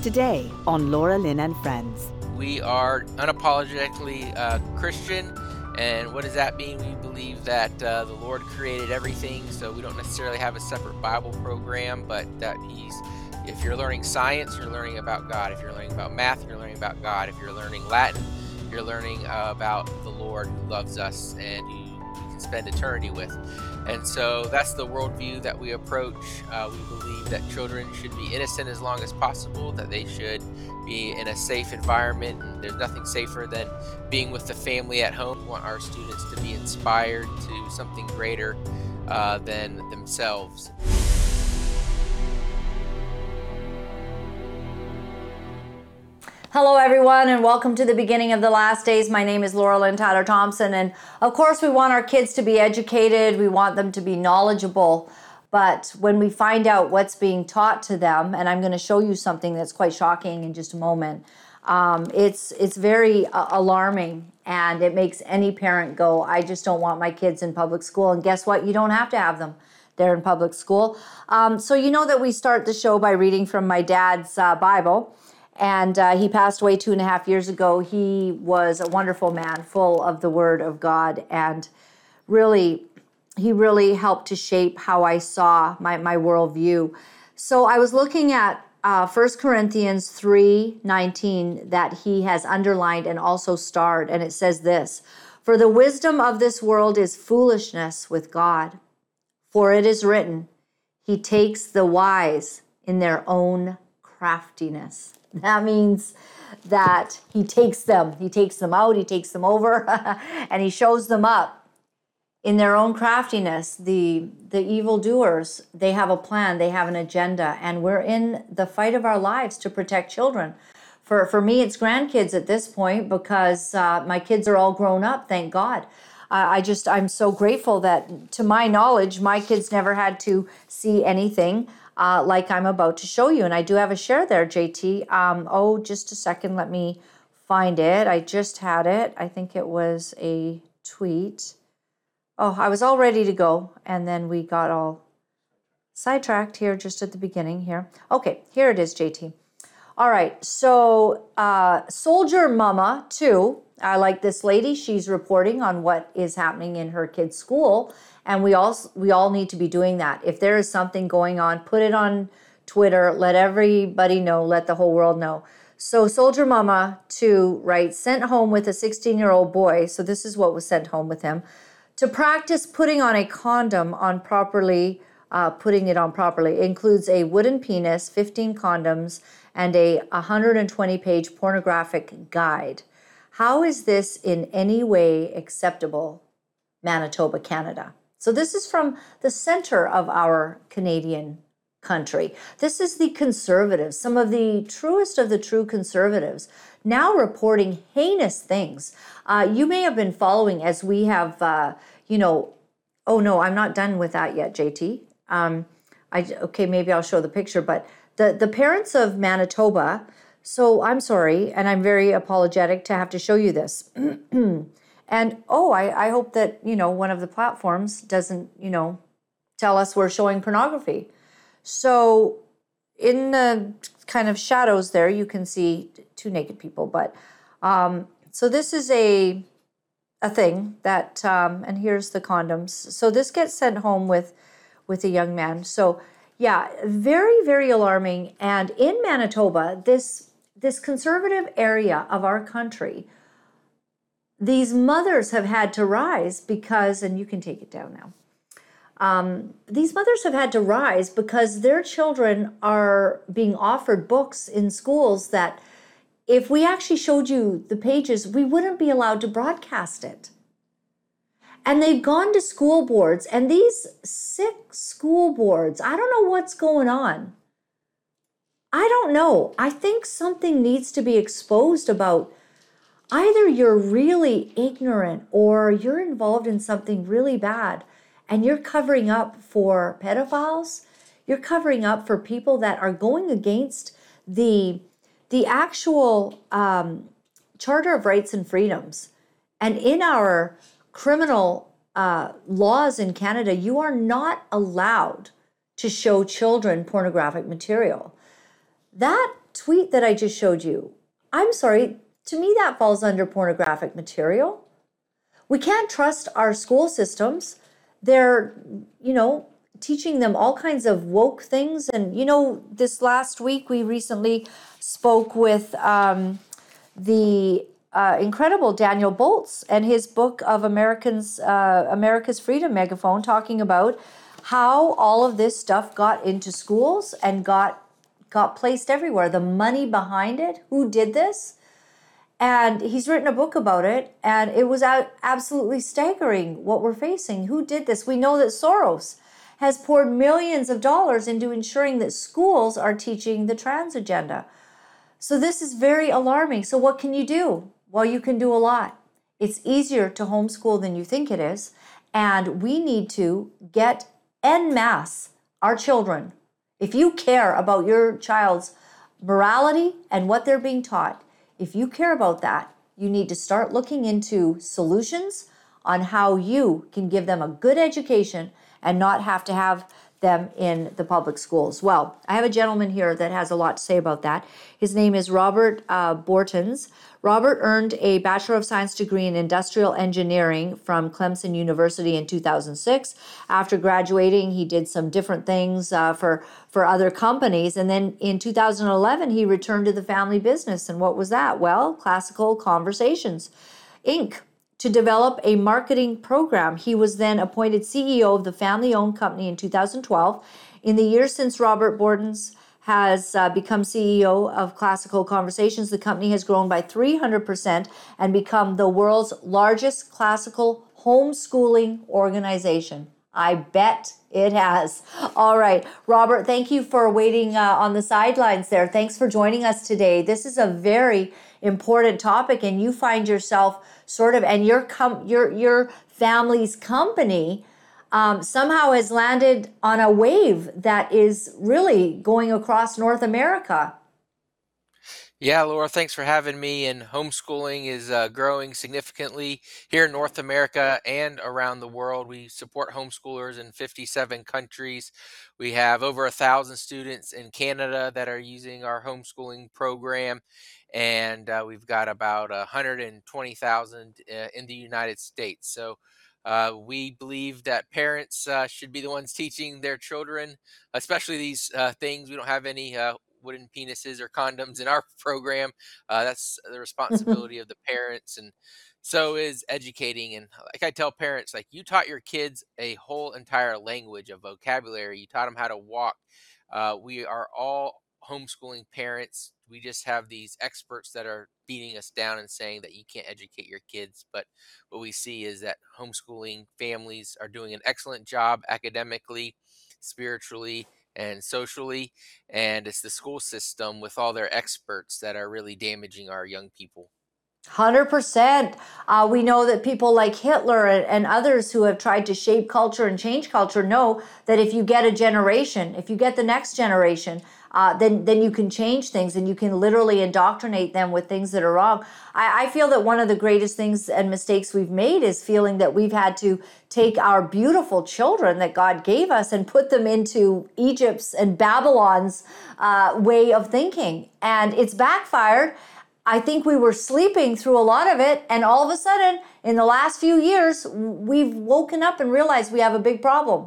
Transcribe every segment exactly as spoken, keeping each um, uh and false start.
Today on Laura Lynn and Friends. We are unapologetically uh, Christian, and what does that mean? We believe that uh, the Lord created everything, so we don't necessarily have a separate Bible program, but that He's, if you're learning science, you're learning about God. If you're learning about math, you're learning about God. If you're learning Latin, you're learning uh, about the Lord who loves us and who we can spend eternity with. And so that's the worldview that we approach. Uh, we believe that children should be innocent as long as possible, that they should be in a safe environment. And there's nothing safer than being with the family at home. We want our students to be inspired to something greater uh, than themselves. Hello, everyone, and welcome to the beginning of the last days. My name is Laura Lynn Tyler Thompson, and of course, we want our kids to be educated. We want them to be knowledgeable. But when we find out what's being taught to them, and I'm going to show you something that's quite shocking in just a moment, um, it's it's very uh, alarming, and it makes any parent go, I just don't want my kids in public school. And guess what? You don't have to have them there in public school. Um, so you know that we start the show by reading from my dad's uh, Bible. And uh, he passed away two and a half years ago. He was a wonderful man, full of the Word of God, and really, he really helped to shape how I saw my, my worldview. So I was looking at uh, First Corinthians three nineteen that he has underlined and also starred, and it says this, "For the wisdom of this world is foolishness with God. For it is written, He takes the wise in their own craftiness." That means that he takes them, he takes them out, he takes them over, and he shows them up in their own craftiness. The, the evildoers, they have a plan, they have an agenda, and we're in the fight of our lives to protect children. For, for me, it's grandkids at this point because uh, my kids are all grown up, thank God. Uh, I just, I'm so grateful that, to my knowledge, my kids never had to see anything Uh, like I'm about to show you. And I do have a share there, J T. Um, oh, just a second. Let me find it. I just had it. I think it was a tweet. Oh, I was all ready to go. And then we got all sidetracked here just at the beginning here. Okay, here it is, J T. All right. So uh, Soldier Mama, too. I like this lady. She's reporting on what is happening in her kid's school. And we all we all need to be doing that. If there is something going on, put it on Twitter. Let everybody know. Let the whole world know. So Soldier Mama two writes, sent home with a sixteen-year-old boy. So this is what was sent home with him. To practice putting on a condom on properly, uh, putting it on properly. It includes a wooden penis, fifteen condoms, and a one hundred twenty page pornographic guide. How is this in any way acceptable, Manitoba, Canada? So this is from the center of our Canadian country. This is the conservatives, some of the truest of the true conservatives, now reporting heinous things. Uh, you may have been following as we have, uh, you know, oh no, I'm not done with that yet, J T. Um, I, okay, maybe I'll show the picture, but the, the parents of Manitoba, so I'm sorry, and I'm very apologetic to have to show you this. And, oh, I, I hope that, you know, one of the platforms doesn't, you know, tell us we're showing pornography. So in the kind of shadows there, you can see two naked people. But um, so this is a a thing that, um, and here's the condoms. So this gets sent home with, with a young man. So, yeah, very, very alarming. And in Manitoba, this this conservative area of our country, these mothers have had to rise because, and you can take it down now. Um, these mothers have had to rise because their children are being offered books in schools that if we actually showed you the pages, we wouldn't be allowed to broadcast it. And they've gone to school boards, and these sick school boards, I don't know what's going on. I don't know. I think something needs to be exposed about either you're really ignorant or you're involved in something really bad and you're covering up for pedophiles. You're covering up for people that are going against the, the actual um, Charter of Rights and Freedoms. And in our criminal uh, laws in Canada, you are not allowed to show children pornographic material. That tweet that I just showed you, I'm sorry, to me that falls under pornographic material. We can't trust our school systems. They're, you know, teaching them all kinds of woke things. And, you know, this last week we recently spoke with um, the uh, incredible Daniel Boltz and his book of Americans, uh, America's Freedom Megaphone, talking about how all of this stuff got into schools and got got placed everywhere. The money behind it, who did this? And he's written a book about it, and it was absolutely staggering what we're facing. Who did this? We know that Soros has poured millions of dollars into ensuring that schools are teaching the trans agenda. So this is very alarming. So what can you do? Well, you can do a lot. It's easier to homeschool than you think it is, and we need to get en masse our children. If you care about your child's morality and what they're being taught, if you care about that, you need to start looking into solutions on how you can give them a good education and not have to have them in the public schools. Well, I have a gentleman here that has a lot to say about that. His name is Robert uh, Bortons. Robert earned a Bachelor of Science degree in Industrial Engineering from Clemson University in two thousand six. After graduating, he did some different things uh, for, for other companies. And then in two thousand eleven, he returned to the family business. And what was that? Well, Classical Conversations, Incorporated, to develop a marketing program. He was then appointed C E O of the family-owned company in two thousand twelve. In the years since Robert Bortons has uh, become C E O of Classical Conversations, the company has grown by three hundred percent and become the world's largest classical homeschooling organization. I bet it has. All right, Robert, thank you for waiting uh, on the sidelines there. Thanks for joining us today. This is a very important topic, and you find yourself sort of, and your com- your your family's company um, somehow has landed on a wave that is really going across North America. Yeah, Laura, thanks for having me. And homeschooling is uh, growing significantly here in North America and around the world. We support homeschoolers in fifty-seven countries. We have over a thousand students in Canada that are using our homeschooling program, and uh, we've got about one hundred twenty thousand uh, in the United States. So uh, we believe that parents uh, should be the ones teaching their children, especially these uh, things. We don't have any uh, wooden penises or condoms in our program. Uh, that's the responsibility of the parents, and so is educating. And like I tell parents, like you taught your kids a whole entire language of vocabulary. You taught them how to walk. Uh, we are all homeschooling parents. We just have these experts that are beating us down and saying that you can't educate your kids. But what we see is that homeschooling families are doing an excellent job academically, spiritually, and socially. And it's the school system with all their experts that are really damaging our young people. one hundred percent. Uh, we know that people like Hitler and, and others who have tried to shape culture and change culture know that if you get a generation, if you get the next generation, uh, then, then you can change things and you can literally indoctrinate them with things that are wrong. I, I feel that one of the greatest things and mistakes we've made is feeling that we've had to take our beautiful children that God gave us and put them into Egypt's and Babylon's uh, way of thinking. And it's backfired. I think we were sleeping through a lot of it, and all of a sudden, in the last few years, we've woken up and realized we have a big problem.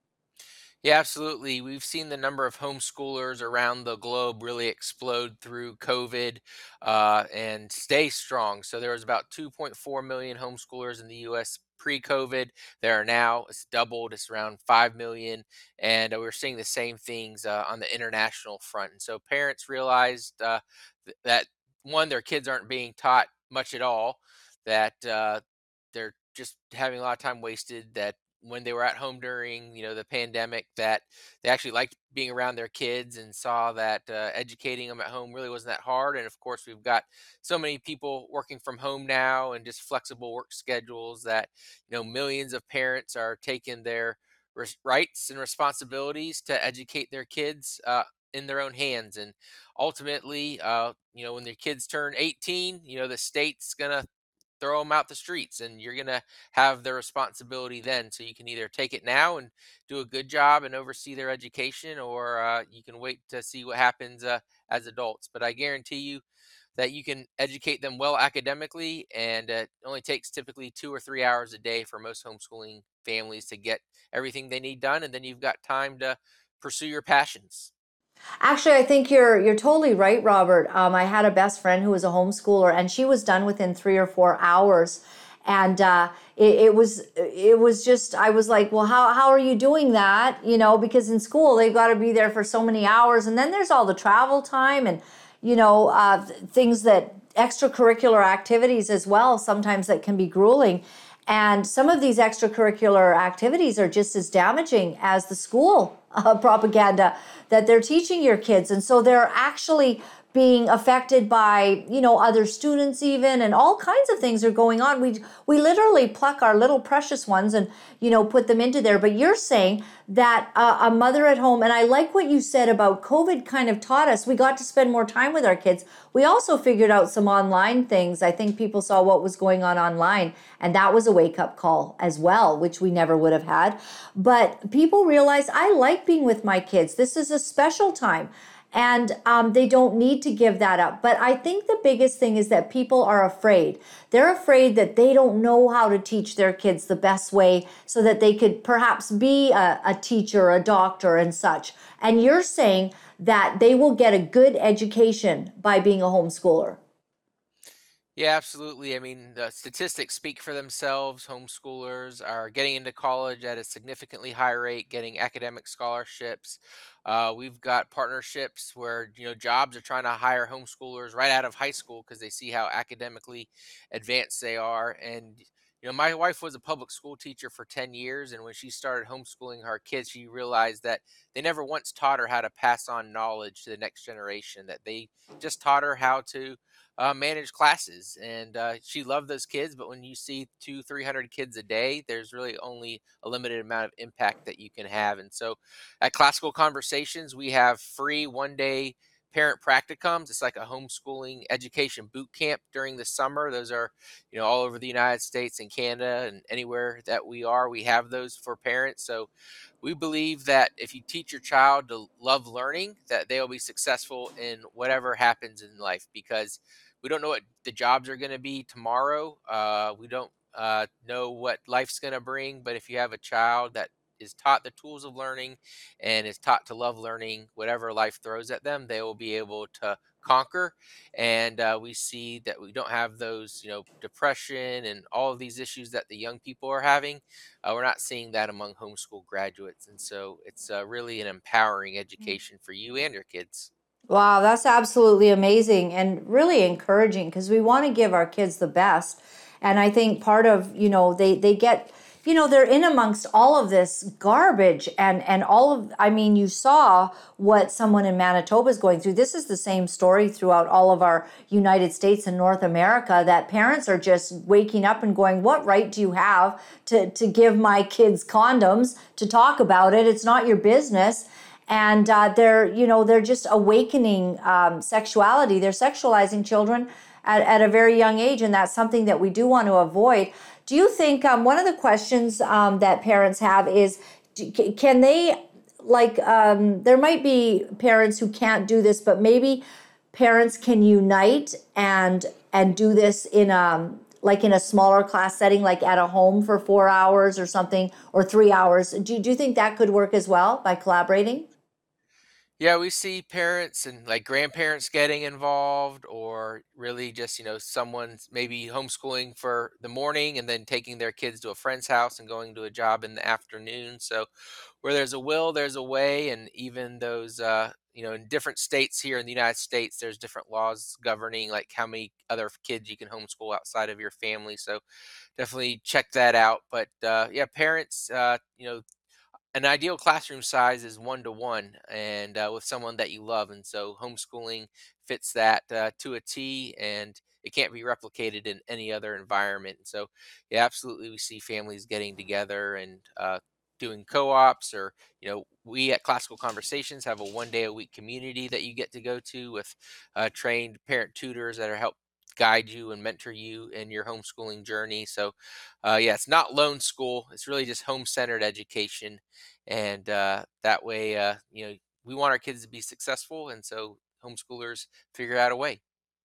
Yeah, absolutely. We've seen the number of homeschoolers around the globe really explode through COVID uh, and stay strong. So there was about two point four million homeschoolers in the U S pre-COVID. There are now, it's doubled, it's around five million. And uh, we're seeing the same things uh, on the international front. And so parents realized uh, th- that one, their kids aren't being taught much at all, that uh, they're just having a lot of time wasted, that when they were at home during, you know, the pandemic, that they actually liked being around their kids and saw that uh, educating them at home really wasn't that hard. And of course, we've got so many people working from home now and just flexible work schedules that, you know, millions of parents are taking their res- rights and responsibilities to educate their kids uh, in their own hands. And ultimately, uh, you know, when their kids turn eighteen, you know, the state's gonna throw them out the streets, and you're going to have the responsibility then. So you can either take it now and do a good job and oversee their education, or uh, you can wait to see what happens uh, as adults. But I guarantee you that you can educate them well academically, and uh, it only takes typically two or three hours a day for most homeschooling families to get everything they need done, and then you've got time to pursue your passions. Actually, I think you're you're totally right, Robert. Um, I had a best friend who was a homeschooler, and she was done within three or four hours. And uh, it, it was it was just I was like, well, how how are you doing that? You know, because in school they've got to be there for so many hours, and then there's all the travel time and you know uh, things that extracurricular activities as well. Sometimes that can be grueling. And some of these extracurricular activities are just as damaging as the school uh, propaganda that they're teaching your kids. And so they're actually being affected by, you know, other students even, and all kinds of things are going on. We we literally pluck our little precious ones and, you know, put them into there. But you're saying that uh, a mother at home, and I like what you said about COVID kind of taught us, we got to spend more time with our kids. We also figured out some online things. I think people saw what was going on online, and that was a wake-up call as well, which we never would have had. But people realized, I like being with my kids. This is a special time. And um, they don't need to give that up. But I think the biggest thing is that people are afraid. They're afraid that they don't know how to teach their kids the best way so that they could perhaps be a, a teacher, a doctor, and such. And you're saying that they will get a good education by being a homeschooler. Yeah, absolutely. I mean, the statistics speak for themselves. Homeschoolers are getting into college at a significantly higher rate, getting academic scholarships. Uh, we've got partnerships where, you know, jobs are trying to hire homeschoolers right out of high school because they see how academically advanced they are. And, you know, my wife was a public school teacher for ten years. And when she started homeschooling her kids, she realized that they never once taught her how to pass on knowledge to the next generation, that they just taught her how to uh, manage classes, and uh, she loved those kids. But when you see two, three hundred kids a day, there's really only a limited amount of impact that you can have. And so, at Classical Conversations, we have free one-day parent practicums. It's like a homeschooling education boot camp during the summer. Those are, you know, all over the United States and Canada and anywhere that we are. We have those for parents. So we believe that if you teach your child to love learning, that they'll be successful in whatever happens in life, because we don't know what the jobs are going to be tomorrow. Uh, we don't uh, know what life's going to bring. But if you have a child that is taught the tools of learning and is taught to love learning, whatever life throws at them, they will be able to conquer. And uh, we see that we don't have those, you know, depression and all of these issues that the young people are having. Uh, we're not seeing that among homeschool graduates. And so it's uh, really an empowering education for you and your kids. Wow, that's absolutely amazing and really encouraging because we want to give our kids the best. And I think part of, you know, they they get, you know, they're in amongst all of this garbage and and all of I mean, you saw what someone in Manitoba is going through. This is the same story throughout all of our United States and North America, that parents are just waking up and going, what right do you have to to give my kids condoms, to talk about it? It's not your business. And uh, they're, you know, they're just awakening um, sexuality. They're sexualizing children at, at a very young age, and that's something that we do want to avoid. Do you think um, one of the questions um, that parents have is, do- can they, like, um, there might be parents who can't do this, but maybe parents can unite and and do this in a like in a smaller class setting, like at a home for four hours or something, or three hours. Do, do you think that could work as well by collaborating? Yeah, we see parents and like grandparents getting involved, or really just, you know, someone's maybe homeschooling for the morning and then taking their kids to a friend's house and going to a job in the afternoon. So where there's a will, there's a way. And even those, uh, you know, in different states here in the United States, there's different laws governing like how many other kids you can homeschool outside of your family. So definitely check that out. But uh, yeah, parents, uh, you know, an ideal classroom size is one to one, and uh, with someone that you love. And so homeschooling fits that uh, to a T, and it can't be replicated in any other environment. And so, yeah, absolutely, we see families getting together and uh, doing co-ops, or, you know, we at Classical Conversations have a one day a week community that you get to go to with uh, trained parent tutors that are help guide you and mentor you in your homeschooling journey. So, uh, yeah, it's not lone school. It's really just home centered education, and uh, that way, uh, you know, we want our kids to be successful, and so homeschoolers figure out a way.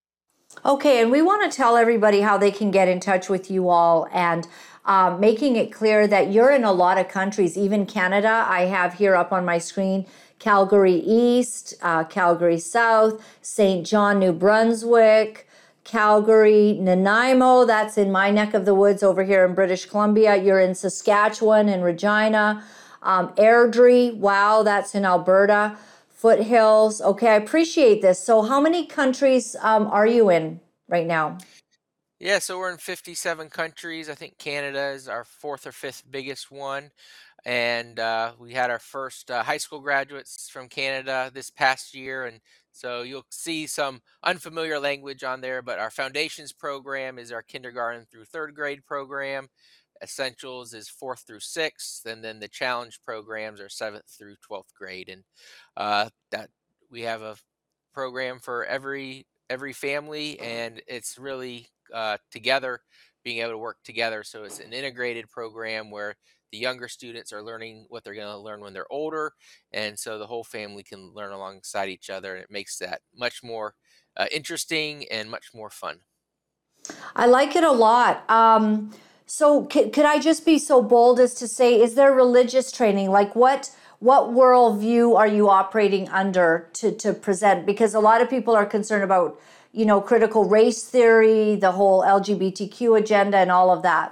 Okay, and we want to tell everybody how they can get in touch with you all and um, making it clear that you're in a lot of countries, even Canada. I have here up on my screen Calgary East, uh, Calgary South, Saint John, New Brunswick, Calgary, Nanaimo, that's in my neck of the woods over here in British Columbia. You're in Saskatchewan and Regina. Um, Airdrie, wow, that's in Alberta. Foothills. Okay, I appreciate this. So, how many countries um, are you in right now? Yeah, so we're in fifty-seven countries. I think Canada is our fourth or fifth biggest one. And uh, we had our first uh, high school graduates from Canada this past year. And so you'll see some unfamiliar language on there, but our foundations program is our kindergarten through third grade program. Essentials is fourth through sixth, and then the challenge programs are seventh through twelfth grade. And uh, that we have a program for every every family, and it's really uh, together, being able to work together. So it's an integrated program where the younger students are learning what they're going to learn when they're older, and so the whole family can learn alongside each other, and it makes that much more uh, interesting and much more fun. I like it a lot. Um, so, c- could I just be so bold as to say, is there religious training? Like, what what worldview are you operating under to to present? Because a lot of people are concerned about, you know, critical race theory, the whole L G B T Q agenda, and all of that.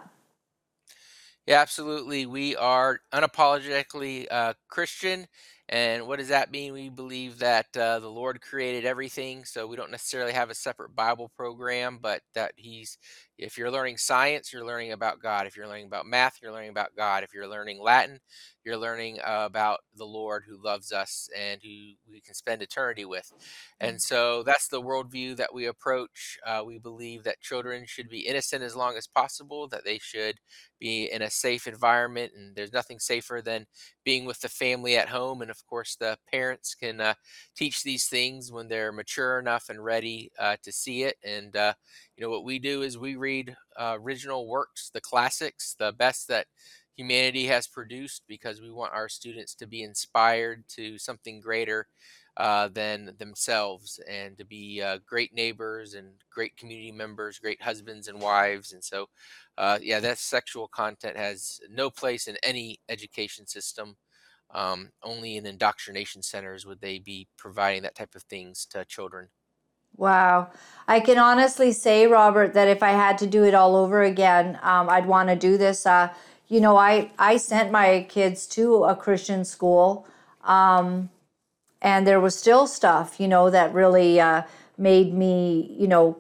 Yeah, absolutely. We are unapologetically uh, Christian. And what does that mean? We believe that uh, the Lord created everything. So we don't necessarily have a separate Bible program, but that He's, if you're learning science, you're learning about God. If you're learning about math, you're learning about God. If you're learning Latin, you're learning uh, about the Lord who loves us and who we can spend eternity with. And so that's the worldview that we approach. Uh, we believe that children should be innocent as long as possible, that they should be in a safe environment, and there's nothing safer than being with the family at home. And of course the parents can uh, teach these things when they're mature enough and ready uh, to see it. And uh, you know what we do is we read uh, original works, the classics, the best that humanity has produced, because we want our students to be inspired to something greater uh, than themselves, and to be uh, great neighbors and great community members, great husbands and wives. And so uh, yeah, that sexual content has no place in any education system. Um, only in indoctrination centers would they be providing that type of things to children. Wow. I can honestly say, Robert, that if I had to do it all over again, um, I'd want to do this. Uh, you know, I, I sent my kids to a Christian school, um, and there was still stuff, you know, that really uh, made me, you know,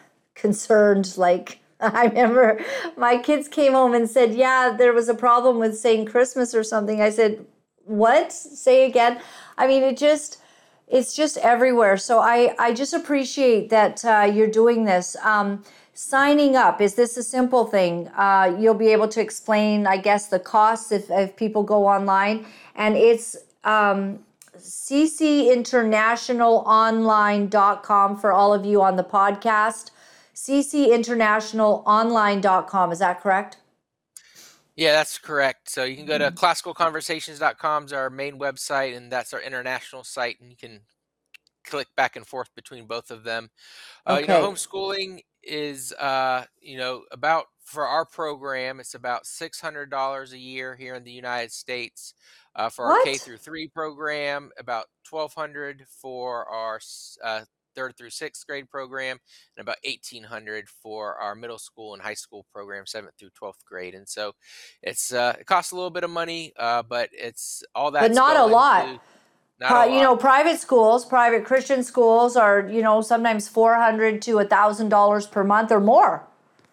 concerned. Like, I remember my kids came home and said, yeah, there was a problem with saying Christmas or something. I said, what? Say again. I mean, it just, it's just everywhere. So I, I just appreciate that uh, you're doing this. Um, signing up, is this a simple thing? Uh, you'll be able to explain, I guess, the costs if, if people go online. And it's um, c c international online dot com for all of you on the podcast. c c international online dot com, is that correct? Yeah, that's correct. So you can go to classical conversations dot com is our main website, and that's our international site, and you can click back and forth between both of them. Uh, you know, Okay. homeschooling is, uh, you know, about, for our program, it's about six hundred dollars a year here in the United States. Uh, for our K What? through three program, about twelve hundred for our s- uh, third through sixth grade program, and about eighteen hundred for our middle school and high school program, seventh through twelfth grade. And so it's, uh, it costs a little bit of money, uh, but it's all But that's not a going lot. to not a Pri- you lot. know, private schools, private Christian schools are, you know, sometimes four hundred to a thousand dollars per month or more.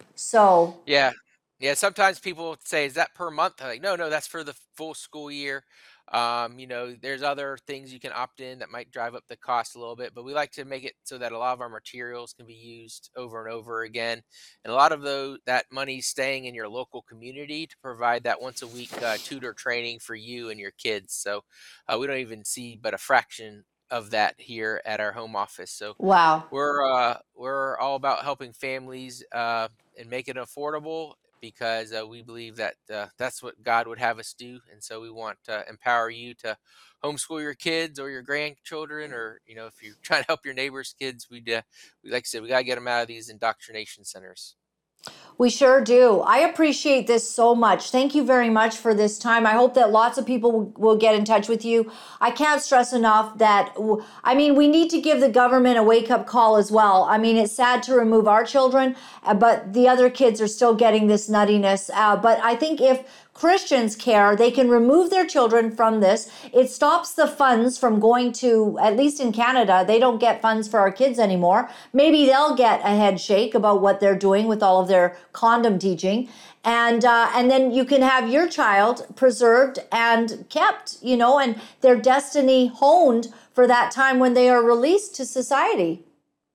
So, Yeah. Yeah, sometimes people say, "Is that per month?" I'm like, "No, no, that's for the full school year." Um, you know, there's other things you can opt in that might drive up the cost a little bit, but we like to make it so that a lot of our materials can be used over and over again. And a lot of those that money staying in your local community to provide that once a week uh, tutor training for you and your kids. So uh, we don't even see but a fraction of that here at our home office. So wow. we're uh, we're all about helping families uh, and make it affordable. because uh, we believe that uh, that's what God would have us do. And so we want to empower you to homeschool your kids or your grandchildren, or, you know, if you're trying to help your neighbor's kids, we'd, uh, we, like I said, we got to get them out of these indoctrination centers. We sure do. I appreciate this so much. Thank you very much for this time. I hope that lots of people will, will get in touch with you. I can't stress enough that, I mean, we need to give the government a wake-up call as well. I mean, it's sad to remove our children, uh, but the other kids are still getting this nuttiness. Uh, but I think if Christians care, they can remove their children from this. It stops the funds from going to, at least in Canada, they don't get funds for our kids anymore. Maybe they'll get a head shake about what they're doing with all of their condom teaching. And uh, and then you can have your child preserved and kept, you know, and their destiny honed for that time when they are released to society.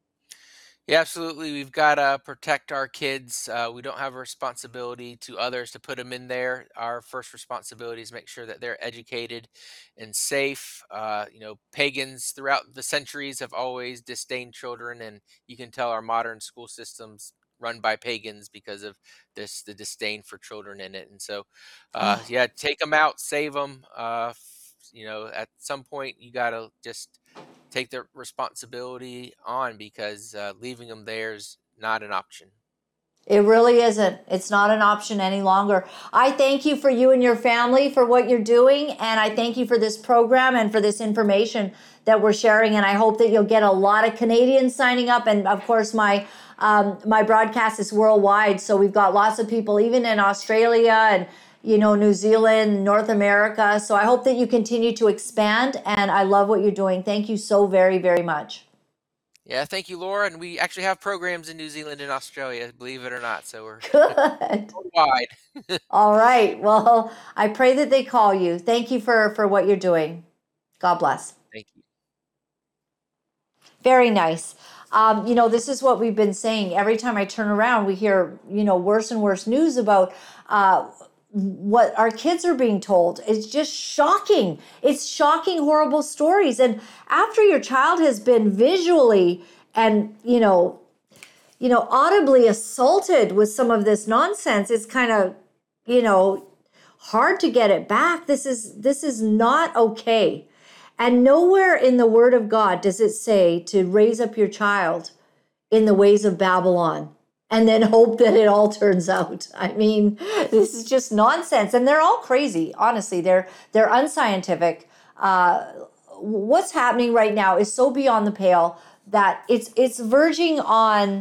Yeah, absolutely. We've got to protect our kids. Uh, we don't have a responsibility to others to put them in there. Our first responsibility is make sure that they're educated and safe. Uh, you know, pagans throughout the centuries have always disdained children, and you can tell our modern school systems run by pagans because of this the disdain for children in it. And so, uh, Oh, yeah, take them out, save them. Uh, f- you know, at some point, you got to just take the responsibility on, because uh, leaving them there is not an option. it really isn't. It's not an option any longer. I thank you for you and your family for what you're doing. And I thank you for this program and for this information that we're sharing. And I hope that you'll get a lot of Canadians signing up. And of course, my um, my broadcast is worldwide. So we've got lots of people, even in Australia and, you know, New Zealand, North America. So I hope that you continue to expand. And I love what you're doing. Thank you so very, very much. Yeah, thank you, Laura. And we actually have programs in New Zealand and Australia, believe it or not. So we're Good. worldwide. All right. Well, I pray that they call you. Thank you for, for what you're doing. God bless. Thank you. Very nice. Um, you know, this is what we've been saying. Every time I turn around, we hear, you know, worse and worse news about uh, what our kids are being told. It's just shocking. It's shocking, horrible stories. And after your child has been visually and, you know, you know, audibly assaulted with some of this nonsense, it's kind of, you know, hard to get it back. This is this is not okay. And nowhere in the Word of God does it say to raise up your child in the ways of Babylon and then hope that it all turns out. I mean, this is just nonsense. And they're all crazy, honestly. They're they're unscientific. Uh, what's happening right now is so beyond the pale that it's it's verging on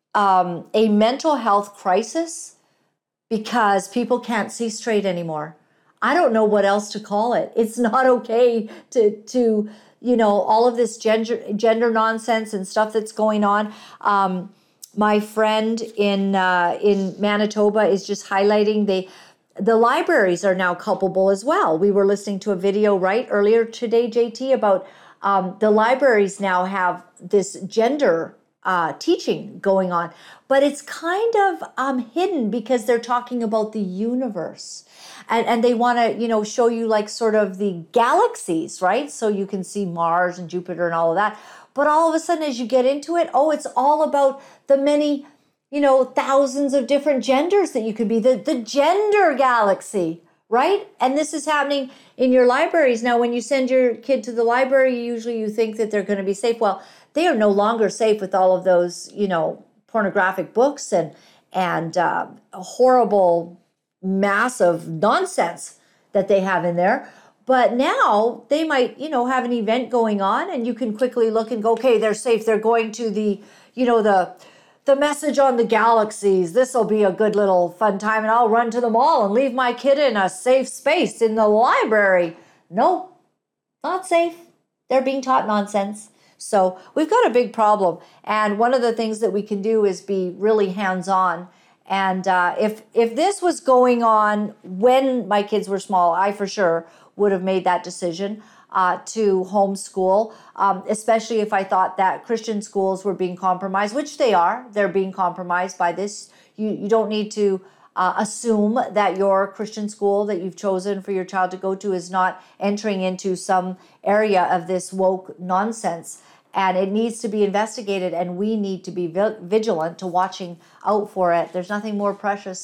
um, a mental health crisis because people can't see straight anymore. I don't know what else to call it. It's not okay to to you know all of this gender gender nonsense and stuff that's going on. Um, my friend in uh, in Manitoba is just highlighting the the libraries are now culpable as well. We were listening to a video right earlier today, J T, about um, the libraries now have this gender uh, teaching going on, but it's kind of um, hidden because they're talking about the universe. And, and they want to, you know, show you like sort of the galaxies, right? So you can see Mars and Jupiter and all of that. But all of a sudden, as you get into it, oh, it's all about the many, you know, thousands of different genders that you could be, the, the gender galaxy, right? And this is happening in your libraries. Now, when you send your kid to the library, usually you think that they're going to be safe. Well, they are no longer safe with all of those, you know, pornographic books and, and uh, horrible, massive nonsense that they have in there. But now they might, you know, have an event going on and you can quickly look and go, okay, they're safe. They're going to the, you know, the the message on the galaxies. This will be a good little fun time and I'll run to the mall and leave my kid in a safe space in the library. No, not safe. They're being taught nonsense. So we've got a big problem. And one of the things that we can do is be really hands-on. And uh, if if this was going on when my kids were small, I for sure would have made that decision uh, to homeschool, um, especially if I thought that Christian schools were being compromised, which they are. They're being compromised by this. You, you don't need to uh, assume that your Christian school that you've chosen for your child to go to is not entering into some area of this woke nonsense. And it needs to be investigated, and we need to be vigilant to watching out for it. There's nothing more precious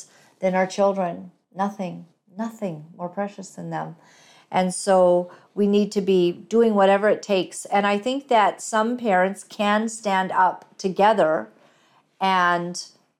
than our children. Nothing, nothing more precious than them. And so we need to be doing whatever it takes. And I think that some parents can stand up together and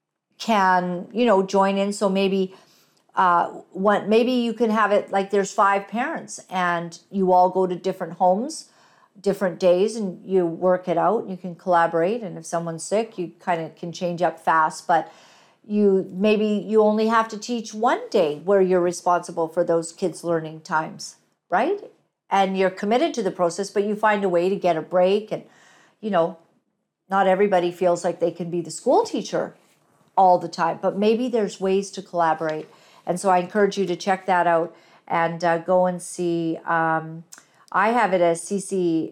can, you know, join in. So maybe uh, one, maybe you can have it like there's five parents and you all go to different homes, different days, and you work it out. You can collaborate. And if someone's sick, you kind of can change up fast. But you maybe you only have to teach one day where you're responsible for those kids' learning times, right? And you're committed to the process, but you find a way to get a break. And, you know, not everybody feels like they can be the school teacher all the time, but maybe there's ways to collaborate. And so I encourage you to check that out and uh, go and see. Um, I have it as c c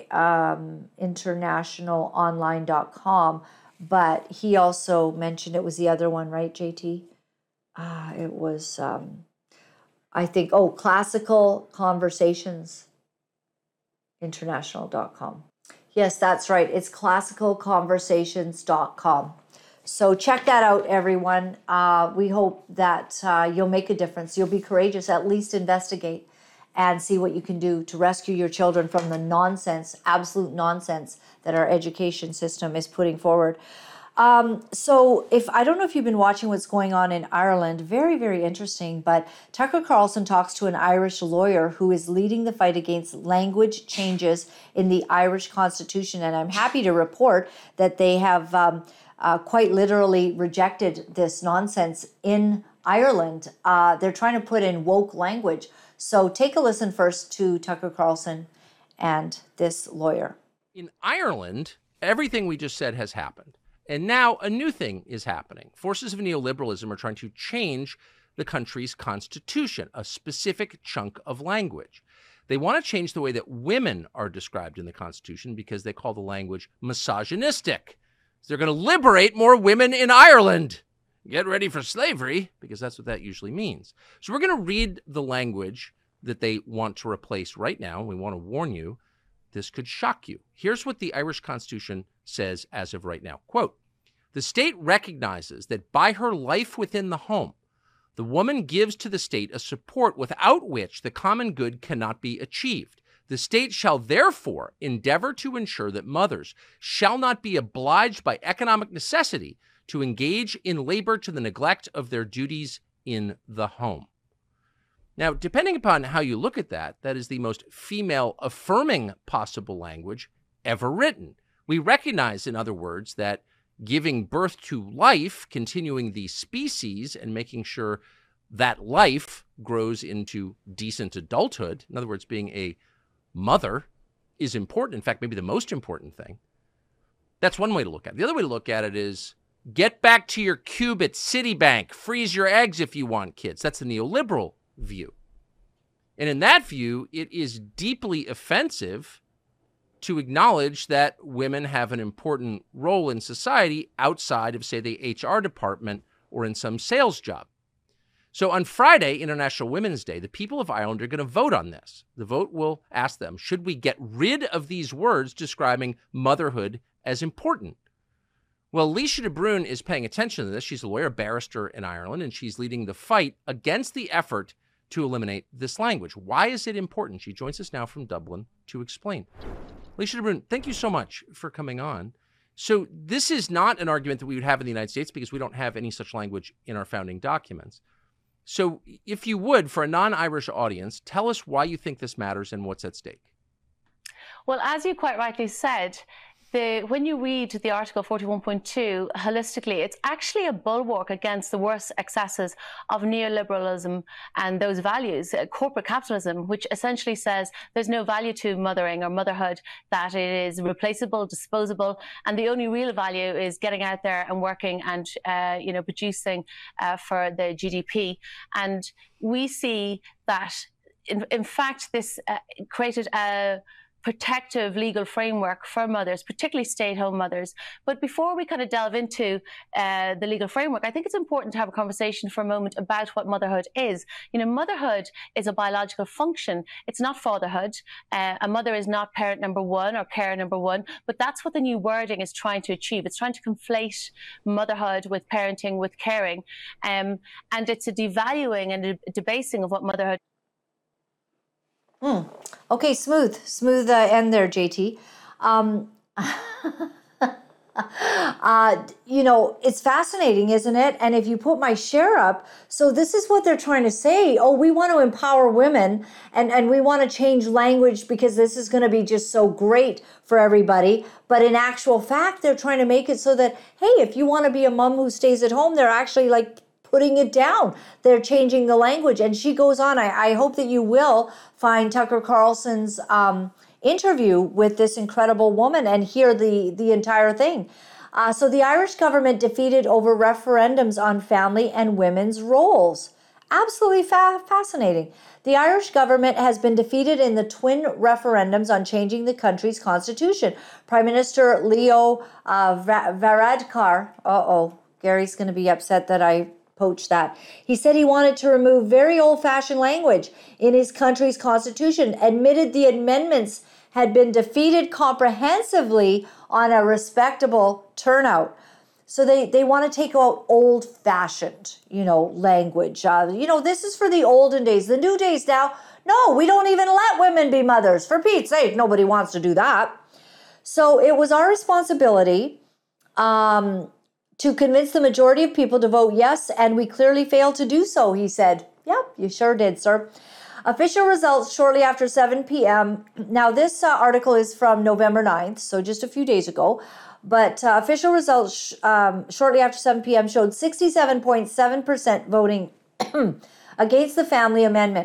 um, international online dot com, but he also mentioned it was the other one, right, J T? Uh, it was, um, I think, oh, classical conversations international dot com. Yes, that's right. It's classical conversations dot com. So check that out, everyone. Uh, we hope that uh, you'll make a difference. You'll be courageous, at least investigate and see what you can do to rescue your children from the nonsense, absolute nonsense that our education system is putting forward. Um, so if I don't know if you've been watching what's going on in Ireland, very, very interesting, but Tucker Carlson talks to an Irish lawyer who is leading the fight against language changes in the Irish Constitution. And I'm happy to report that they have um, uh, quite literally rejected this nonsense in Ireland. Uh, they're trying to put in woke language. So take a listen first to Tucker Carlson and this lawyer. In Ireland, everything we just said has happened. And now a new thing is happening. Forces of neoliberalism are trying to change the country's constitution, a specific chunk of language. They want to change the way that women are described in the Constitution because they call the language misogynistic. So they're going to liberate more women in Ireland. Get ready for slavery, because that's what that usually means. So we're going to read the language that they want to replace right now. We want to warn you, this could shock you. Here's what the Irish Constitution says as of right now. Quote, the state recognizes that by her life within the home, the woman gives to the state a support without which the common good cannot be achieved. The state shall therefore endeavor to ensure that mothers shall not be obliged by economic necessity to engage in labor to the neglect of their duties in the home. Now, depending upon how you look at that, that is the most female-affirming possible language ever written. We recognize, in other words, that giving birth to life, continuing the species, and making sure that life grows into decent adulthood, in other words, being a mother, is important. In fact, maybe the most important thing. That's one way to look at it. The other way to look at it is, get back to your cube at Citibank. Freeze your eggs if you want kids. That's the neoliberal view. And in that view, it is deeply offensive to acknowledge that women have an important role in society outside of, say, the H R department or in some sales job. So on Friday, International Women's Day, the people of Ireland are going to vote on this. The vote will ask them, should we get rid of these words describing motherhood as important? Well, Alicia de Brún is paying attention to this. She's a lawyer, barrister in Ireland, and she's leading the fight against the effort to eliminate this language. Why is it important? She joins us now from Dublin to explain. Alicia de Brún, thank you so much for coming on. So this is not an argument that we would have in the United States because we don't have any such language in our founding documents. So if you would, for a non-Irish audience, tell us why you think this matters and what's at stake. Well, as you quite rightly said, The, when you read the Article forty-one point two holistically, it's actually a bulwark against the worst excesses of neoliberalism and those values, uh, corporate capitalism, which essentially says there's no value to mothering or motherhood, that it is replaceable, disposable, and the only real value is getting out there and working and uh, you know, producing uh, for the G D P. And we see that, in, in fact, this uh, created a protective legal framework for mothers, particularly stay-at-home mothers. But before we kind of delve into uh, the legal framework, I think it's important to have a conversation for a moment about what motherhood is. You know, motherhood is a biological function. It's not fatherhood. Uh, a mother is not parent number one or carer number one, but that's what the new wording is trying to achieve. It's trying to conflate motherhood with parenting, with caring. Um, and it's a devaluing and a debasing of what motherhood. Hmm. Okay, smooth, smooth uh, end there, J T. Um, uh, you know, it's fascinating, isn't it? And if you put my share up, so this is what they're trying to say. Oh, we want to empower women and, and we want to change language because this is going to be just so great for everybody. But in actual fact, they're trying to make it so that, hey, if you want to be a mom who stays at home, they're actually like putting it down. They're changing the language. And she goes on, I, I hope that you will find Tucker Carlson's um, interview with this incredible woman and hear the, the entire thing. Uh, so the Irish government defeated over referendums on family and women's roles. Absolutely fa- fascinating. The Irish government has been defeated in the twin referendums on changing the country's constitution. Prime Minister Leo uh, Varadkar, uh-oh, Gary's going to be upset that I poach that. He said he wanted to remove very old-fashioned language in his country's constitution, admitted the amendments had been defeated comprehensively on a respectable turnout. So they, they want to take out old-fashioned, you know, language. Uh, you know, this is for the olden days. The new days now, no, we don't even let women be mothers. For Pete's sake, nobody wants to do that. So it was our responsibility um, to convince the majority of people to vote yes, and we clearly failed to do so, he said. Yep, you sure did, sir. Official results shortly after seven p.m. Now, this uh, article is from November ninth, so just a few days ago. But uh, official results sh- um, shortly after seven p.m. showed sixty-seven point seven percent voting against the family amendment,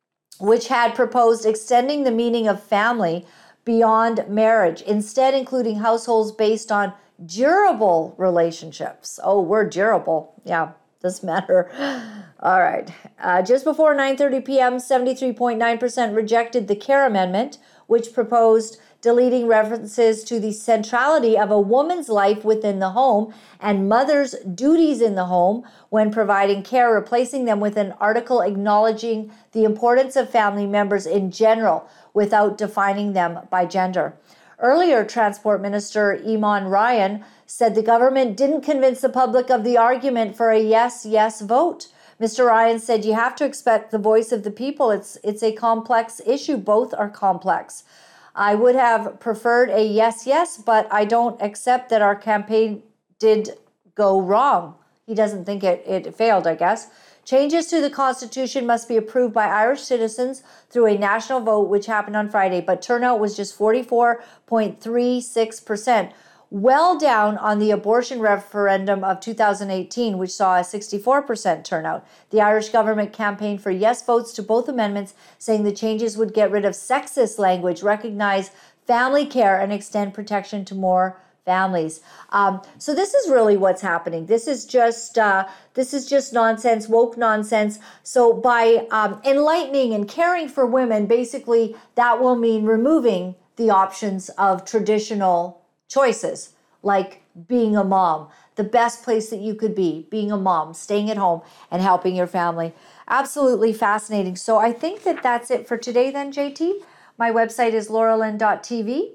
which had proposed extending the meaning of family beyond marriage, instead including households based on durable relationships. Oh, we're durable. Yeah, doesn't matter. All right. Uh, just before nine thirty p.m., seventy-three point nine percent rejected the Care Amendment, which proposed deleting references to the centrality of a woman's life within the home and mothers' duties in the home when providing care, replacing them with an article acknowledging the importance of family members in general without defining them by gender. Earlier, Transport Minister Eamon Ryan said the government didn't convince the public of the argument for a yes, yes vote. Mister Ryan said you have to expect the voice of the people. It's, it's a complex issue. Both are complex. I would have preferred a yes, yes, but I don't accept that our campaign did go wrong. He doesn't think it, it failed, I guess. Changes to the Constitution must be approved by Irish citizens through a national vote, which happened on Friday, but turnout was just forty-four point three six percent, well down on the abortion referendum of two thousand eighteen, which saw a sixty-four percent turnout. The Irish government campaigned for yes votes to both amendments, saying the changes would get rid of sexist language, recognize family care, and extend protection to more families. Um, so this is really what's happening. This is just uh, this is just nonsense, woke nonsense. So by um, enlightening and caring for women, basically that will mean removing the options of traditional choices, like being a mom, the best place that you could be, being a mom, staying at home and helping your family. Absolutely fascinating. So I think that that's it for today then, J T. My website is laura lynn dot t v.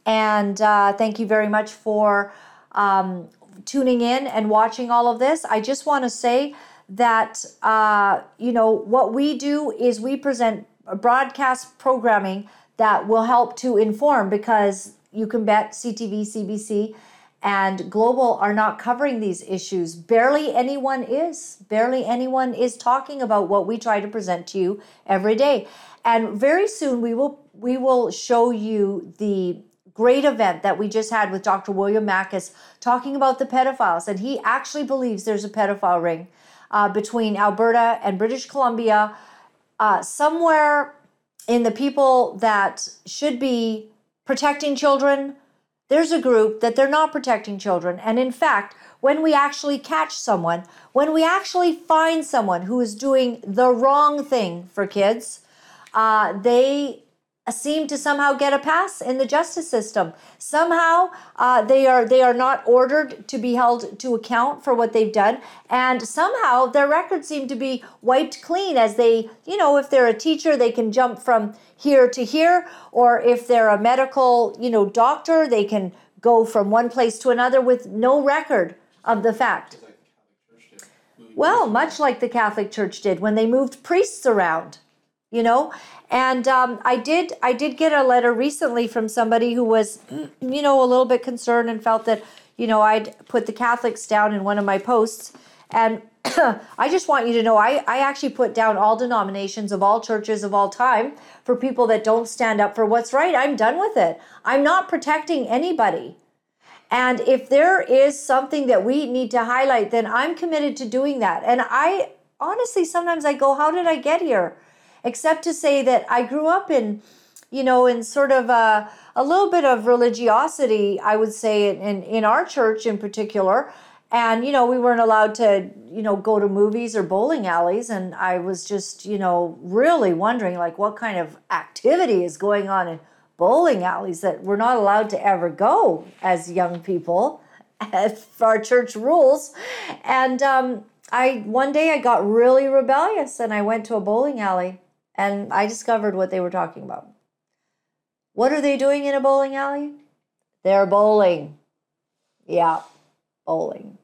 And uh, thank you very much for um, tuning in and watching all of this. I just want to say that, uh, you know, what we do is we present broadcast programming that will help to inform, because you can bet C T V, C B C, and Global are not covering these issues. Barely anyone is. Barely anyone is talking about what we try to present to you every day. And very soon we will we will show you the great event that we just had with Doctor William Makis talking about the pedophiles. And he actually believes there's a pedophile ring uh, between Alberta and British Columbia, uh, somewhere in the people that should be protecting children. There's a group that they're not protecting children. And in fact, when we actually catch someone, when we actually find someone who is doing the wrong thing for kids, uh, they seem to somehow get a pass in the justice system. Somehow uh, they are they are not ordered to be held to account for what they've done, and somehow their records seem to be wiped clean as they, you know, if they're a teacher, they can jump from here to here, or if they're a medical, you know, doctor, they can go from one place to another with no record of the fact. Well, much like the Catholic Church did when they moved priests around, you know. And um, I did I did get a letter recently from somebody who was, you know, a little bit concerned and felt that, you know, I'd put the Catholics down in one of my posts. And I just want you to know, I, I actually put down all denominations of all churches of all time for people that don't stand up for what's right. I'm done with it. I'm not protecting anybody. And if there is something that we need to highlight, then I'm committed to doing that. And I honestly, sometimes I go, how did I get here? Except to say that I grew up in, you know, in sort of a, a little bit of religiosity, I would say, in, in our church in particular. And, you know, we weren't allowed to, you know, go to movies or bowling alleys. And I was just, you know, really wondering, like, what kind of activity is going on in bowling alleys that we're not allowed to ever go as young people for our church rules. And um, I one day I got really rebellious and I went to a bowling alley. And I discovered what they were talking about. What are they doing in a bowling alley? They're bowling. Yeah, bowling.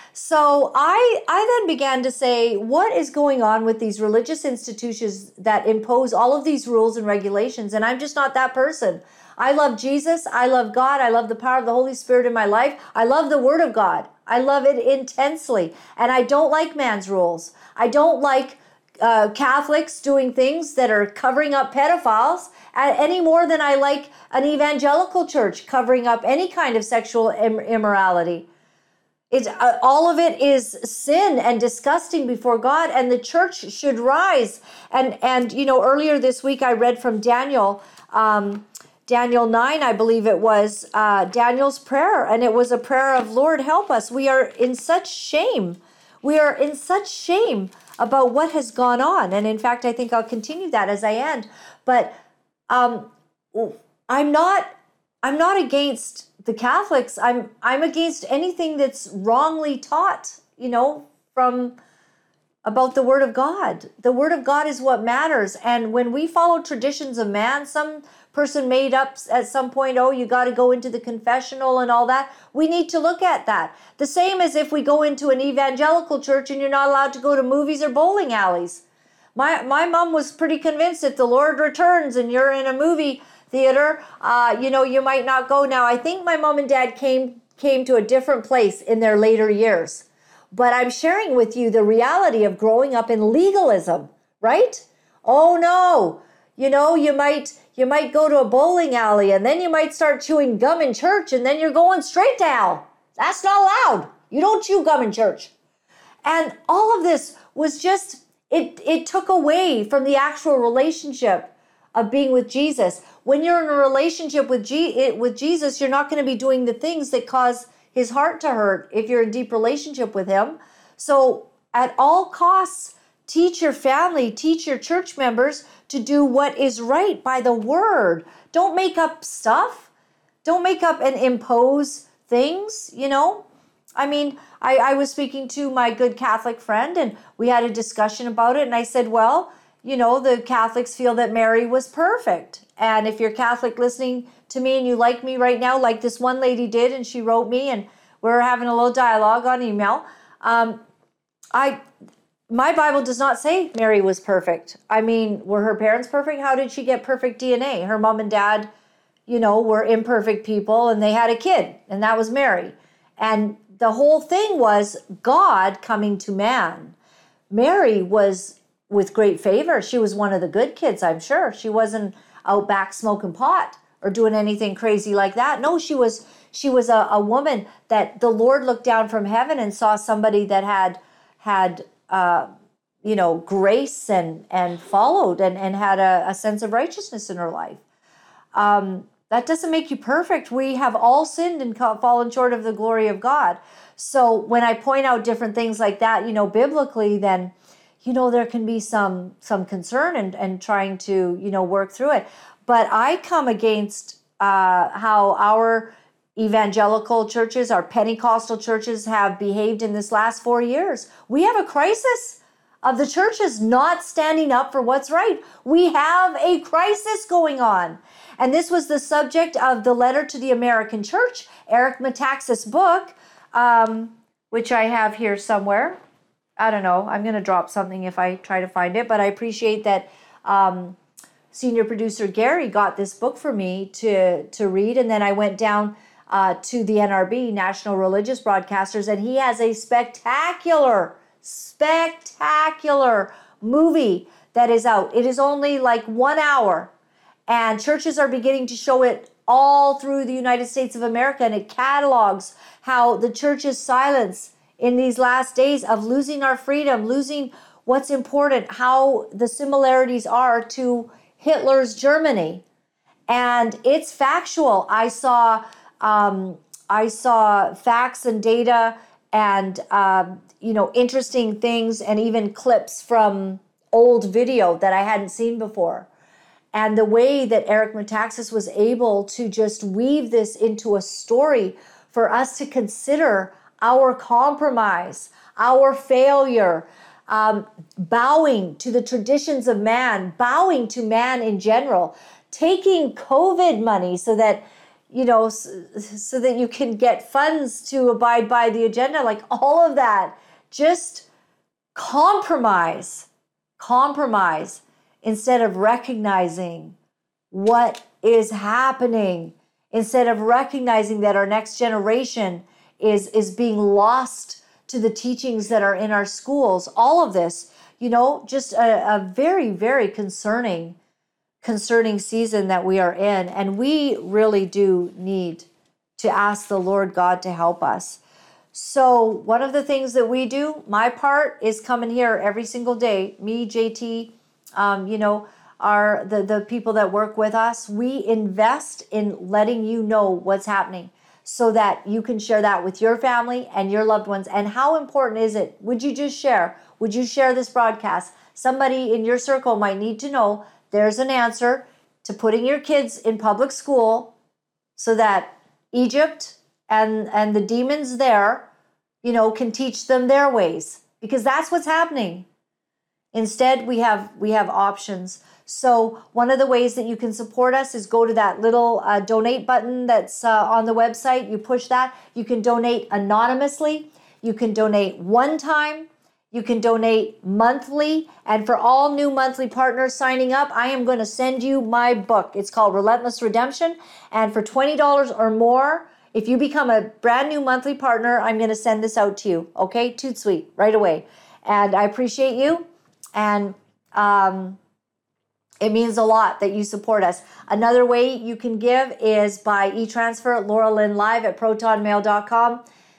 So I, I then began to say, what is going on with these religious institutions that impose all of these rules and regulations? And I'm just not that person. I love Jesus. I love God. I love the power of the Holy Spirit in my life. I love the Word of God. I love it intensely. And I don't like man's rules. I don't like Uh, Catholics doing things that are covering up pedophiles uh, any more than I like an evangelical church covering up any kind of sexual im- immorality. It's, uh, all of it is sin and disgusting before God, and the church should rise. And, and you know, earlier this week I read from Daniel, um, Daniel nine, I believe it was, uh, Daniel's prayer, and it was a prayer of, Lord, help us. We are in such shame. We are in such shame about what has gone on. And in fact, I think I'll continue that as I end. But um, I'm not I'm not against the Catholics. I'm I'm against anything that's wrongly taught, you know, from about the Word of God. The Word of God is what matters. And when we follow traditions of man, some person made up at some point, oh, you got to go into the confessional and all that. We need to look at that. The same as if we go into an evangelical church and you're not allowed to go to movies or bowling alleys. My my mom was pretty convinced if the Lord returns and you're in a movie theater, uh, you know, you might not go. Now, I think my mom and dad came came to a different place in their later years. But I'm sharing with you the reality of growing up in legalism, right? Oh, no. You know, you might you might go to a bowling alley and then you might start chewing gum in church and then you're going straight to hell. That's not allowed. You don't chew gum in church. And all of this was just, it, it took away from the actual relationship of being with Jesus. When you're in a relationship with, G, with Jesus, you're not going to be doing the things that cause his heart to hurt if you're in deep relationship with him. So at all costs, teach your family, teach your church members to do what is right by the word. Don't make up stuff. Don't make up and impose things, you know. I mean, I, I was speaking to my good Catholic friend and we had a discussion about it. And I said, well, you know, the Catholics feel that Mary was perfect. And if you're Catholic listening to me and you like me right now, like this one lady did, and she wrote me and we were having a little dialogue on email. Um, I, my Bible does not say Mary was perfect. I mean, were her parents perfect? How did she get perfect D N A? Her mom and dad, you know, were imperfect people and they had a kid, and that was Mary. And the whole thing was God coming to man. Mary was with great favor. She was one of the good kids, I'm sure. She wasn't out back smoking pot or doing anything crazy like that. No, she was she was a, a woman that the Lord looked down from heaven and saw somebody that had had uh, you know, grace and and followed and, and had a, a sense of righteousness in her life. Um, that doesn't make you perfect. We have all sinned and fallen short of the glory of God. So when I point out different things like that, you know, biblically, then you know, there can be some some concern and, and trying to, you know, work through it. but I come against uh, how our evangelical churches, our Pentecostal churches have behaved in this last four years. We have a crisis of the churches not standing up for what's right. We have a crisis going on. And this was the subject of the letter to the American church, Eric Metaxas' book, um, which I have here somewhere. I don't know. I'm going to drop something if I try to find it, but I appreciate that um, senior producer Gary got this book for me to, to read. And then I went down uh, to the N R B, National Religious Broadcasters, and he has a spectacular spectacular movie that is out. It is only like one hour, and churches are beginning to show it all through the United States of America, and it catalogs how the church's silence in these last days of losing our freedom, losing what's important, how the similarities are to Hitler's Germany. And it's factual. I saw um, I saw facts and data and uh, you know, interesting things and even clips from old video that I hadn't seen before. And the way that Eric Metaxas was able to just weave this into a story for us to consider our compromise, our failure, um, bowing to the traditions of man, bowing to man in general, taking COVID money so that you know, so, so that you can get funds to abide by the agenda, like all of that. Just compromise, compromise instead of recognizing what is happening, instead of recognizing that our next generation is, is being lost to the teachings that are in our schools. All of this, you know, just a, a very, very concerning concerning season that we are in. And we really do need to ask the Lord God to help us. So one of the things that we do, my part is coming here every single day. Me, J T, um, you know, are the, the people that work with us. We invest in letting you know what's happening so that you can share that with your family and your loved ones. And how important is it? Would you just share? Would you share this broadcast? Somebody in your circle might need to know there's an answer to putting your kids in public school so that Egypt and, and the demons there, you know, can teach them their ways, because that's what's happening. Instead, we have we have options. So one of the ways that you can support us is go to that little uh, donate button that's uh, on the website. You push that. You can donate anonymously. You can donate one time. You can donate monthly. And for all new monthly partners signing up, I am going to send you my book. It's called Relentless Redemption. And for twenty dollars or more, if you become a brand new monthly partner, I'm going to send this out to you. Okay? Toot sweet, right away. And I appreciate you. And um, it means a lot that you support us. Another way you can give is by e-transfer at Laura Lynn Live at proton mail dot com.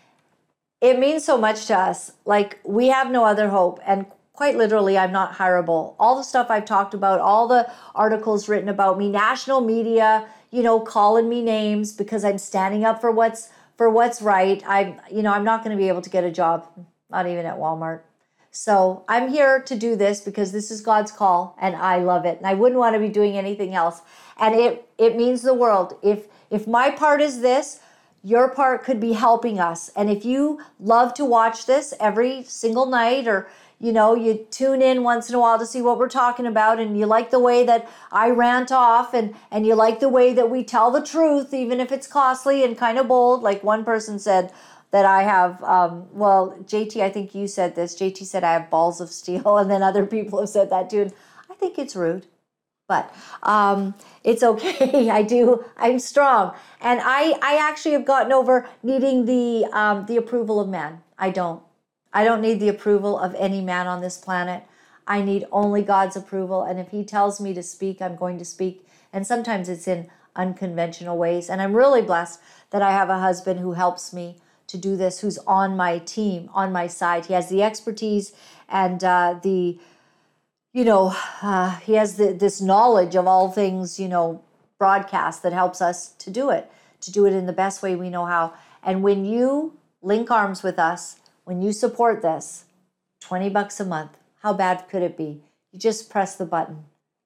It means so much to us. Like, we have no other hope. And quite literally, I'm not hireable. All the stuff I've talked about, all the articles written about me, national media, you know, calling me names because I'm standing up for what's for what's right. I'm, you know, I'm not going to be able to get a job, not even at Walmart. So I'm here to do this because this is God's call and I love it. And I wouldn't want to be doing anything else. And it it means the world. If if my part is this, your part could be helping us. And if you love to watch this every single night, or, you know, you tune in once in a while to see what we're talking about, and you like the way that I rant off, and, and you like the way that we tell the truth, even if it's costly and kind of bold, like one person said that I have, um, well, J T, I think you said this. J T said I have balls of steel, and then other people have said that too. And I think it's rude. But um, it's okay. I do. I'm strong, and I, I actually have gotten over needing the um, the approval of man. I don't. I don't need the approval of any man on this planet. I need only God's approval. And if He tells me to speak, I'm going to speak. And sometimes it's in unconventional ways. And I'm really blessed that I have a husband who helps me to do this, who's on my team, on my side. He has the expertise and uh, the. You know, uh, he has the, this knowledge of all things, you know, broadcast that helps us to do it, to do it in the best way we know how. And when you link arms with us, when you support this, twenty bucks a month, how bad could it be? You just press the button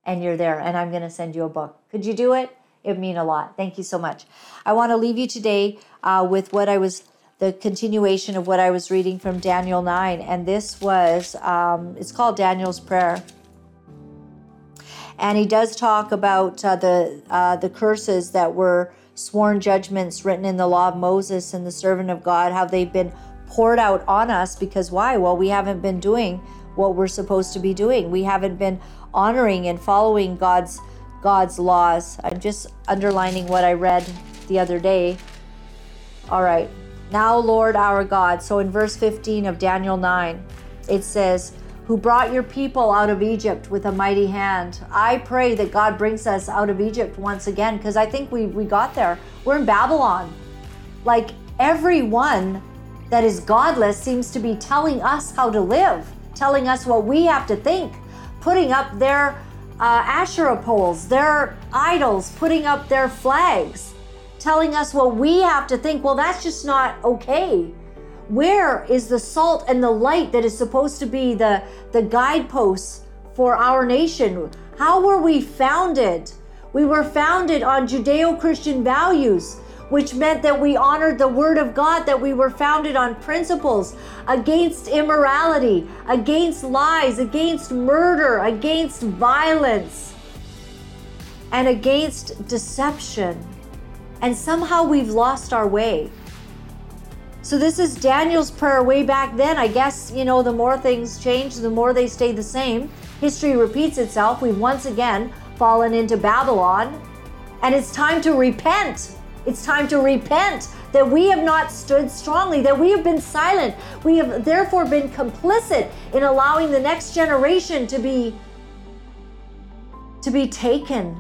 and you're there, and I'm going to send you a book. Could you do it? It would mean a lot. Thank you so much. I want to leave you today uh, with what I was, the continuation of what I was reading from Daniel nine, and this was, um, it's called Daniel's Prayer. And he does talk about uh, the uh, the curses that were sworn judgments written in the law of Moses and the servant of God, how they've been poured out on us because why? Well, we haven't been doing what we're supposed to be doing. We haven't been honoring and following God's God's laws. I'm just underlining what I read the other day. All right. Now, Lord our God. So in verse fifteen of Daniel nine, it says, who brought your people out of Egypt with a mighty hand. I pray that God brings us out of Egypt once again, because I think we, we got there. We're in Babylon. Like everyone that is godless seems to be telling us how to live, telling us what we have to think, putting up their uh, Asherah poles, their idols, putting up their flags, telling us what we have to think. Well, that's just not okay. Where is the salt and the light that is supposed to be the, the guideposts for our nation? How were we founded? We were founded on Judeo-Christian values, which meant that we honored the Word of God, that we were founded on principles against immorality, against lies, against murder, against violence, and against deception. And somehow we've lost our way. So this is Daniel's prayer way back then. I guess, you know, the more things change, the more they stay the same. History repeats itself. We've once again fallen into Babylon. And it's time to repent. It's time to repent that we have not stood strongly, that we have been silent. We have therefore been complicit in allowing the next generation to be, to be taken,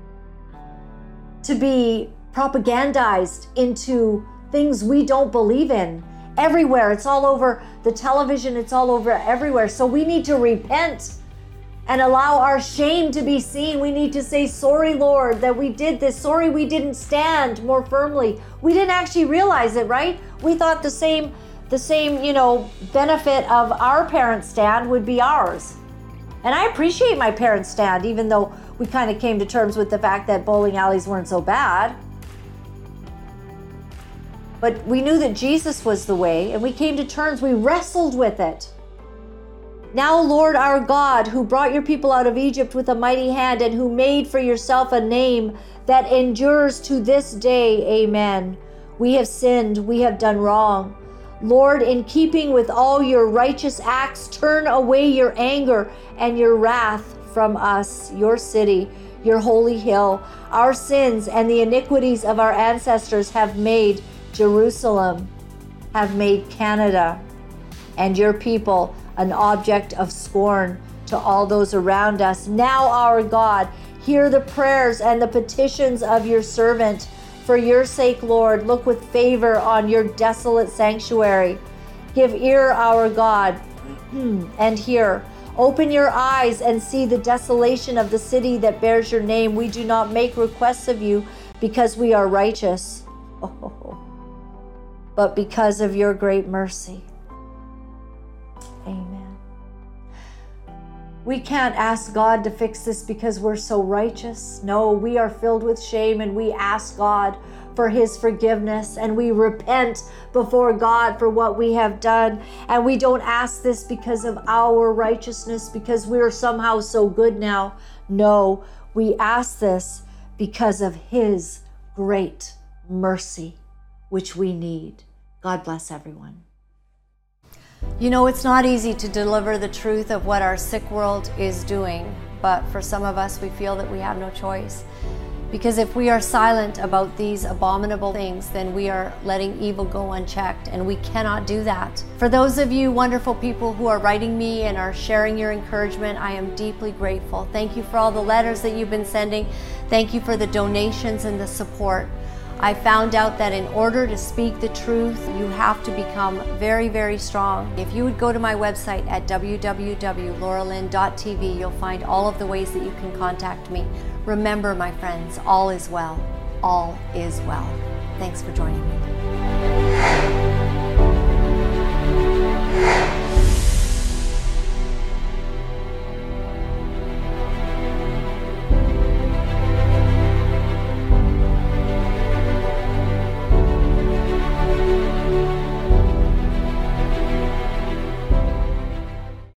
to be propagandized into things we don't believe in. Everywhere, it's all over the television, it's all over everywhere. So we need to repent and allow our shame to be seen. We need to say, sorry, Lord, that we did this. Sorry, we didn't stand more firmly. We didn't actually realize it, right? We thought the same, the same, you know, benefit of our parents' stand would be ours. And I appreciate my parents' stand, even though we kind of came to terms with the fact that bowling alleys weren't so bad. But we knew that Jesus was the way, and we came to terms, we wrestled with it. Now, Lord our God, who brought your people out of Egypt with a mighty hand, and who made for yourself a name that endures to this day, amen. We have sinned, we have done wrong. Lord, in keeping with all your righteous acts, turn away your anger and your wrath from us, your city, your holy hill. Our sins and the iniquities of our ancestors have made Jerusalem, have made Canada and your people an object of scorn to all those around us. Now, our God, hear the prayers and the petitions of your servant. For your sake, Lord, look with favor on your desolate sanctuary. Give ear, our God, and hear. Open your eyes and see the desolation of the city that bears your name. We do not make requests of you because we are righteous, but because of your great mercy. Amen. We can't ask God to fix this because we're so righteous. No, we are filled with shame, and we ask God for his forgiveness, and we repent before God for what we have done. And we don't ask this because of our righteousness, because we're somehow so good now. No, we ask this because of his great mercy, which we need. God bless everyone. You know, it's not easy to deliver the truth of what our sick world is doing, but for some of us, we feel that we have no choice. Because if we are silent about these abominable things, then we are letting evil go unchecked, and we cannot do that. For those of you wonderful people who are writing me and are sharing your encouragement, I am deeply grateful. Thank you for all the letters that you've been sending. Thank you for the donations and the support. I found out that in order to speak the truth, you have to become very, very strong. If you would go to my website at w w w dot laura lynn dot t v, you'll find all of the ways that you can contact me. Remember, my friends, all is well. All is well. Thanks for joining me.